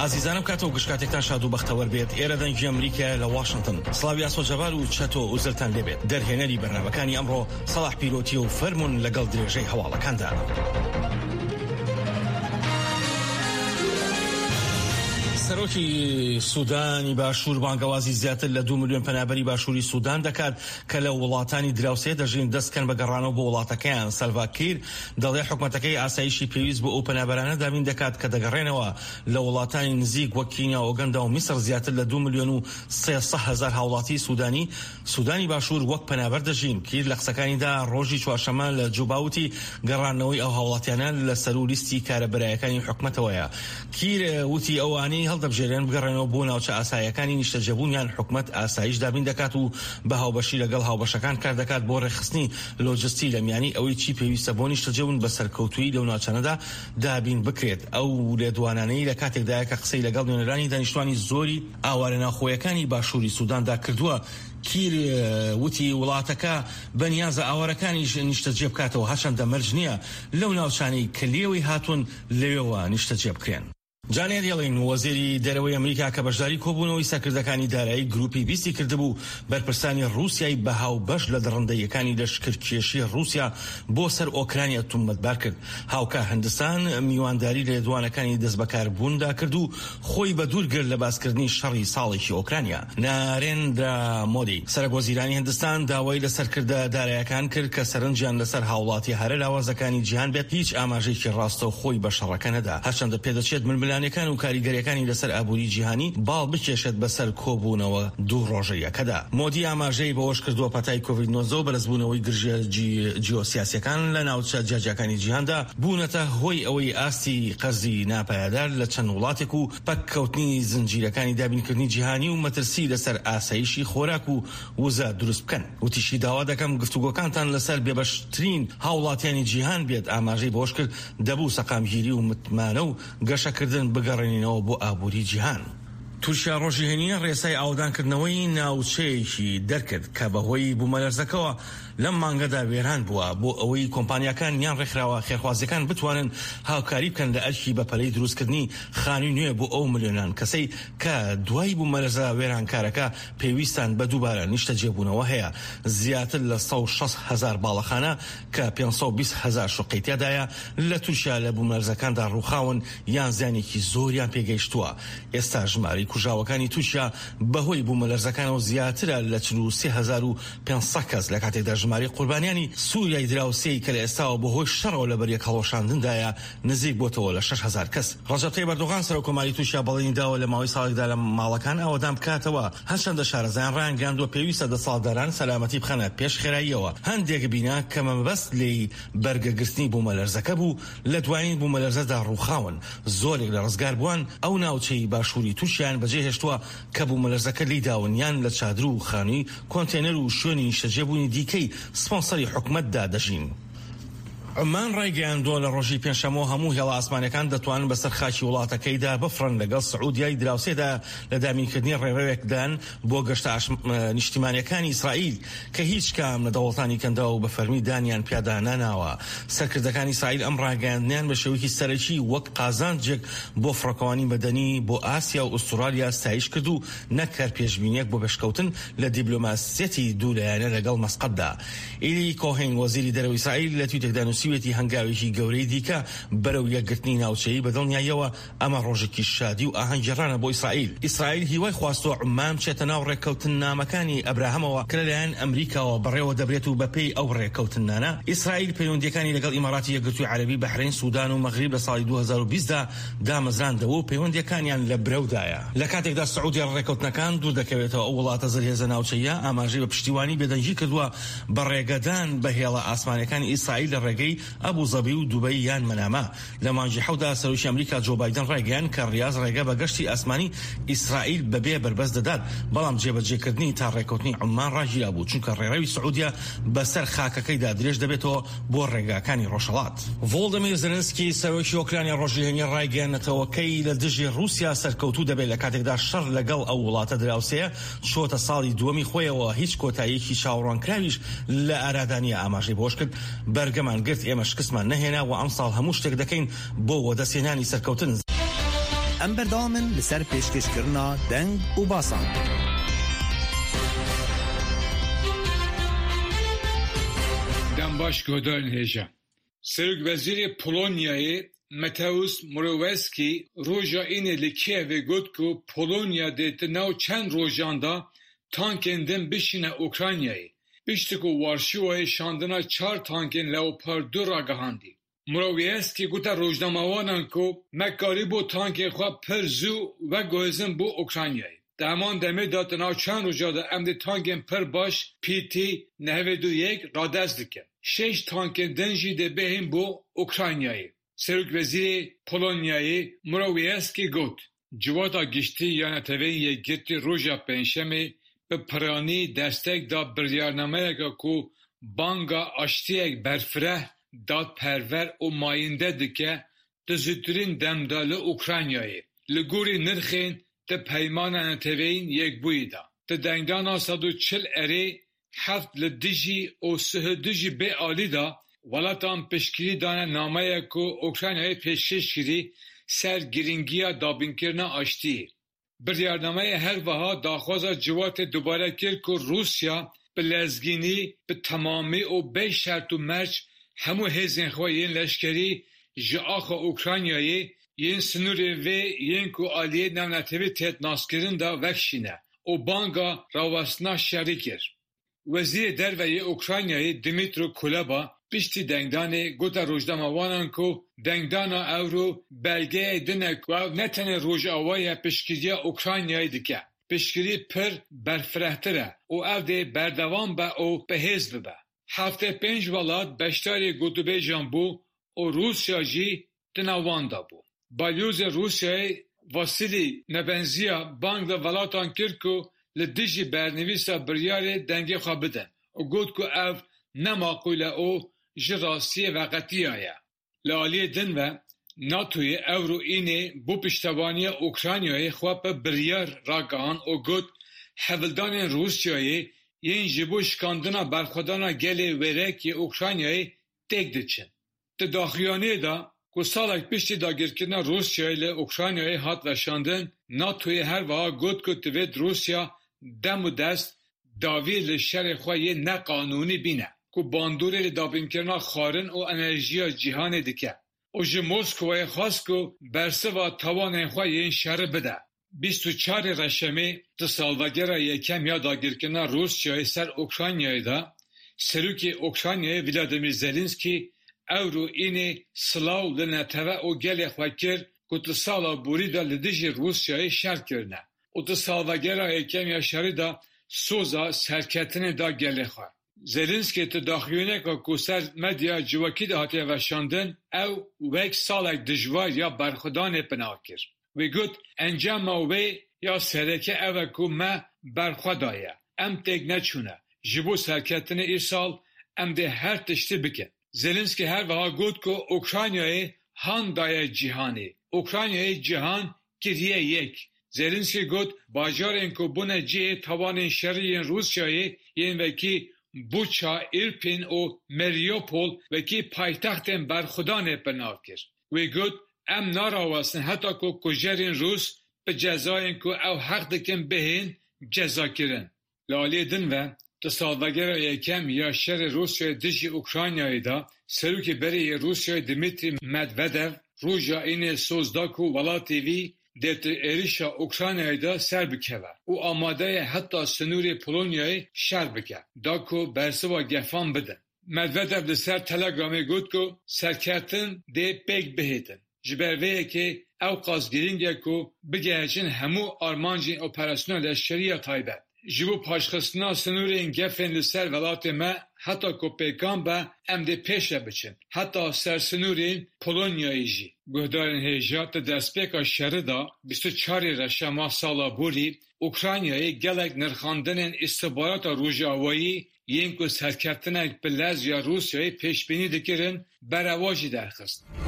عزیزانم کاتۆ گشتاتێکتان شاد و بەختەوەر بێت. ئێرە دەنگی ئەمریکا لە واشنگتن. سڵاوی ئاسۆجەبار و چەتۆ و زلتان لێبێت. دەرهێنەری بەرنامەکانی ئەمڕۆ سەلاح پیرۆتی و فەرمون لەگەڵ درێژەی هەواڵەکاندا. سەرۆکی سوودانی باشوور بانگەوازی زیاتر لە 2 ملیۆن پەنابەری باشووری سوودان دەکات کە لە وڵاتانی دراوسێ دەژین دەستکەن بە گەڕانەوە بۆ وڵاتەکەیان. سەلڤا کیر دەڵێ حکومەتەکەی ئاسایشی پێویست بۆ ئەو پەنابەرانە دامین دەکات کە دەگەڕێنەوە لە وڵاتانی نزیک وەک کینیا، ئۆگەندا و میسر. زیاتر لە 2 ملیۆن و 300,000 هاوڵاتی سوودانی باشوور وەک پەنابەر دەژین. کیر لە قسەکانیدا ڕۆژی چوارشەممە لە جوباوتی گەڕانەوەی ئەو هاوڵاتیانە لە سەر و لیستی کارەبەرایەکانی حکومەتەوەیە. کیر وتی ئەوانەی هەڵدەبژێرن بگەڕێنەوە بۆ ناوچە ئاساییەکانی نیشتەجێبوونیان. حکومەت ئاسایش دابین دەکات و بە هاوبەشی لەگەڵ هاوبەشەکان کار دەکات بۆ ڕێخستنی لۆجستی لە میانی ئەوەی چی پێویستە بۆ نیشتەجێبوون بە سەرکەوتووی لەو ناوچانەدا دابین بکرێت. ئەو لێدوانانەی لە کاتێکدایە کە قسەی لەگەڵ نوێنەرانی دانیشتوانی زۆری ئاوارە ناخۆیەکانی باشووری سووداندا کردووە. کیر وتی وڵاتەکە بەنیازە ئاوارەکانی نیشتەجێ بکاتەوە، هەرچەندە مەرج نییە لەو ناوچانەی کە لێوەی هاتوون لەوێەوە نیشتەجێ بکرێن. جانێت یەڵین وەزیری دەرەوەی ئەمریکا کە بەشداری کۆبوونەوەی سەرکردەکانی دارایی گروپی 20 کردبوو بەرپرسانی رووسیای بە هاوبەش لە دڕندەیەکانی لەشکرکێشی رووسیا بۆ سەر ئۆکرانیا تومەتبار کرد. هاوکە هەندستان میوانداری لە لێدوانەکانی دەست بەکاربووندا کرد و خۆی بە دوور گرت لە باسکردنی شەڕی ساڵێکی ئۆکرانیا. نارێندرا مۆدی سەرۆکوەزیرانی هەندستان داوای لەسەرکردە داراییەکان کرد کە سەرنجیان لەسەر هاوڵاتی هەرە لاوازەکانی جیهان بێت. هیچ ئاماژەیەکی ڕاستە و خۆی بە شەڕەکە نەدا، هەرچەندە پێدەچێت ململانەکان و کاریگەریەکانی لەسەر ئابووری جیهانی باڵ بکێشێت بەسەر کۆبوونەوە 2 ڕۆژەیەکەدا. مۆدی ئاماژەی بەوەش کردووە پەتای کۆڤید-19 و بەرزبوونەوەی گرژە جیۆسیاسیەکان لە ناوچە جیاجەکانی جیهاندا بوونەتە هۆی ئەوەی ئاستی قەرزی ناپایدار لە چەند وڵاتێک و پەککەوتنی زنجیرەکانی دابینکردنی جیهانی و مەترسی لەسەر ئاسایشی خۆراک و وزە دروست بکەن. وتیشی داوا دەکەم گفتوگۆکانتان لەسەر بێبەشترین هاوڵاتیانی جیهان بێت. ئاماژەی بەوەش کرد دەبوو سەقامگیری و متمانە و گەشەکردن بگەڕێنینەوە بۆ ئابووری جیهان. تورکیا ڕۆژی هێنیە ڕێسای ئاودانکردنەوەی ناوچەیەکی دەرکرد کە بەهۆی بوومەلەرزەکەوە لەم مانگەدا وێران بووە بۆ ئەوەی کۆمپانیاکان یان ڕێکخراوە خێرخوازیەکان بتوانن هاوکاری بکەن لە ئەرکی بەپەلەی دروستکردنی خانووی نوێ بۆ ئەو ملیۆنان کەسەی کە دوای بوومەلەرزە وێرانکارەکە پێویستان بە دووبارە نیشتەجێبوونەوە هەیە. زیاتر لە 160,000 باڵەخانە کە 520,000 شوقەیتیادایە لە تورکیا لە بوومەلەرزەکاندا ڕووخاون یان زیانێکی زۆریان پێگەیشتووە. ئێستا ژماری کوژاوەکانی تورکیا بەهۆی بوومەلەرزەکانەوە زیاترە لە 43,500 کەس، لە کاتێکدا ژماری قوربانیانی سووریای دراوسێی کە لە ئێستاوە بەهۆی شەڕەوە لە بەریەک هەڵۆشاندندایە نزیک بۆتەوە لە 6,000 کەس. ڕەجەب تەیب ئەردۆغان سەرۆکۆماری تورکیا بەڵێنی داوە لە ماوەی ساڵێکدا لە ماڵەکان ئاوادان بکاتەوە. هەرچەندە شارەزایان ڕایانگەاندووە پێویستە دەسەڵاتداران سەلامەتی بخەنە پێش خێراییەوە. هەندێک بینا کە مەبەست لێی بەرگەگرتنی بوومەلەرزەکە بوو لە دوایین بوومەلەرزەدا ڕووخاون. زۆرێک لە ڕزگار بووان ئەو ناوچەی باشووری تورکیان بەجێهێشتووە کە بوومەلەرزەکە لی داونیان لە چادر و خانووی کۆنتێنەر و شوێنی نیشتەجێبوونی دیکەی سپۆنسەری حکومەتدا دەژین. عمان ڕایگەیاندووە لە ڕۆژی پێنجشەمە هەموو هێڵە ئاسمانەکان دەتوانن بەسەر خاکی وڵاتەکەیدا بفرن لەگەڵ سعودیای دراوسێدا لە دامینکردنی ڕێڕەوێکدان بۆ گەشتە نیشتیمانیەکانی ئیسرائیل کە هیچ کام لە دەوڵەتانی کەندەوە و بە فەرمی دانیان پیادا ناناوە. سەرکردەکانی ئیسرائیل ئەم ڕاگەیاندنیان بە شێوەیەکی سەرەکی وەک قازانجێک بۆ فڕۆکەوانی مەدەنی بۆ ئاسیا و ئوسترالیا ستایش کرد و نەکار پێشبینیەک بۆ پێشکەوتن لە دیبلۆماسیەتی دوولایەنە لەگەڵ مەسقەتدا. ئیلی کۆهین وەزیری دەرەوەی ئیسرائیل لە تویتێکدا نووسیوێتی هەنگاوێکی گەورەی دیکە بەرەو یەکگرتنی ناوچەیی بەدڵنیایەوە ئەمە ڕۆژێکی شادی و ئاهەنگگێڕانە بۆ ئیسرائیل. ئیسرائیل هیوای خواستووە عمان بچێتە ناو ڕێککەوتن نامەکانی ئەبراهەمەوە کە لەلایەن ئەمریکاوە بەڕێوە دەبرێت و بەپێی ئەو ڕێککەوتنانە ئیسرائیل پەیوەندیەکانی لەگەڵ ئیماراتی یەکگرتووی عەرەبی، بەحرین، سوودان و مەغریب لە ساڵی 2020دا دامەزراندەوە و پەیوەندیەکانیان لە برەودایە. لە کاتێکدا سعودی ڕێککەوتنەکان دوور دەکەوێتەوە ئەو وڵاتە زەرهێزە ناوچەیە ئاماژەی بە پشتیوانی بێدەنگی کردووە بە ڕێگەدان بە هێڵە ئاسمانەکانی ئیسرائیل لە ڕێگەی ئەبوزەبی و دوبەی یان مەنامە. لە مانگی حەودا سەرۆکی ئەمریکا جۆ بایدن ڕایگەیان کە ڕیاض ڕێگە بە گەشتی ئاسمانی ئیسرائیل بەبێ بربەست دەدات، بەڵام جێبەجێکردنی تا ڕێککەوتنی عمان ڕاگیرا بوو چونکە ڕێڕەوی سعودیا بەسەر خاکەکەیدا درێژ دەبێتەوە بۆ ڕێگاکانی ڕۆژهەڵات. ڤۆڵدەمیر زەلەنسکی سەرۆکی ئۆکرانیا ڕۆژی هێنی ڕایگەیاندنەوەکەی لە دژی رووسیا سەرکەوتوو دەبێت لە کاتێکدا شەڕ لەگەڵ ئەو وڵاتە دراوسەیە چۆتە ساڵی دووەمی خۆیەوە. هیچ کۆتاییەکی چاوەڕوانکراویش لە ئارادانیە ئاماژەی بۆش کرد. بەرگەمان گرت ئێمە شکستمان نەهێنا و ئەم ساڵ هەموو شتێک دەکەین بۆ وەدەسێنانی سەرکەوتن. ام بردامن لسر پیشکش کرنا دنگ و باسان. دنباش گودارن هیجا سرک وزیر پولونیای متئوس مورووسکی روژا اینه لکیه گفت که پولونیا دیت نو چند روژاندا تانکن دم بشینه اوکراینیای بیشتر که وارشوای شاندنا 4 تانکن لئوپارد 2 را گهاندی. مورووسکی گفت روزنامه‌وانان که مکاری بو تانک خواه پرزو و گوزن بو اوکراینیای. دمان دمه داد نو چند روژادا امد تانکن پر باش پیتی 91 را دست دکن. 6 تانکن دنجی ده بهیم بو اوکراینیای. سرک وزیر پولونیای مورووسکی گفت جواتا گشتی یانتوی گرتی روژا پنجشنبه به پرانی دستک دا بریارنامه که بانگا آشتیک برفره داد پرور و ماینده دکه ده زودترین دمدال اوکراینیای لگوری نرخین ده پیمان انتوین یک بویده ده دنگدان 140 اری 7 لدیجی و 3 دیجی به آلی دا ولاتان پشکری دانه نامه که اوکراینیای پیشکش کری سر گرینگیا دابینکرنا آشتی. بریارنامه هر وها داخوازا جوات دوباره کرد که روسیا به لزگینی به تمامی و به شرط و مرچ همو هزین خواه این لشکری جاخ اوکراینیایی این سنوری و این که آلیه نونتوی تیت ناسکرین دا وکشینه و بانگا راوستنا شریکر. وزیر دروی اوکراینیایی دیمیترو کولبا بیشتی دنگدانه گوتا روزنامه‌وانان که دنگدانا اورو بلگه دنک و نتنه روز آوای پشکیری اوکراینیای دیگه. پشکیری پر برفرهتره و او ده بردوان با او به حزب با. هفته 5 ولاد بشتاری گوتوبه جانبو و روسیا جی دنواندا بو. بالیوز روسیای واسیلی نبنزیا بانگ ده ولاتان کرد که لدیجی برنویسا بریار دنگی خواه بدن و گوت که او نماقوله او جراسی وقتی آیا. لالی دن و ناتوی اورو اینه بو پشتوانی اوکراینیای خواه پا بریار راگان و گوت حولدان روسیای این جبو شکاندنا برخودانا گلی ورکی اوکراینیای تک دچن. ده داخلیانه دا که سالک پشتی داگرکرنا روسیای لی اوکراینیای هات وشاندن ناتوی هر وها گوت که توید روسیا دم و دست داوی لشر خواه یه نقانونی بینه که باندوری دابین کرنا خارن و انرژی جهان دیگه. او جه موسکوی خواست که برسه و توان خواه این شهر بده. 24 رشمه ده سالوگر یکم یا داگیر کرنا روسیای سر اوکراینیای دا سروکی اوکراینیای ولادیمیر زلنسکی اورو اینه سلاو لنتوه او گل خواه کر که ده سالا بوری دا لدیجی روسیای شهر کرنه. او ده سالوگر یکم یا شهر دا سوزا سرکتن دا گل خواه. زلنسکی تداخلونه که کوسر مدیا جواکی ده هاتی وشاندن او وک سالک دجوار یا برخودان پناکر. وی گوت انجام وی یا سرکه او که ما برخودایه. ام تک نچونه. جبو سرکتن ای سال ام ده هر تشتی بکن. زلنسکی هر وها گوت که اوکراینیای هان دای جهانی. اوکراینیای جهان کریه یک. زلنسکی گوت باجار اینکو بونه جه توان شرعی روسیای این وکی بوچا، ایرپین و مریوپول وکی پایتختن برخودان پناه کرد. وی گوت ام ناراوستن حتی که کجرین روس به جزاین که او حق دکن بهین جزا کرن. لالی دن و تصالوگر یکم یا شر روسیای دیجی اوکراینیای دا سروکی بری روسیای دمیتری مدودو روژا این سوزداکو ولاتی وی دیت ایریشا اوکراینیای دا سر بکوه او آماده حتی سنوری پولونیای شر بکه داکو برسوا گفان بدن. مدودو ده سر تلگرامی گود که سرکتن ده پیک بهیدن. جبرویه که او قازگیرینگه که بگهچن همو آرمانجین اپراسیونال لشکریه تایبه. جبو پاشخستنا سنوری این گفن لسر ولات ما حتی که پیکان با امده پیشه بچن. حتی سر سنوری پولونیایی جی. گهدارن هیجات دستپیکا شرده 24 رشما سالا بوری اوکراینیایی گلک نرخاندن استخبارات روژاوایی ین که سرکتنک بلز یا روسیایی پیشبینی دکرن برواجی درخست.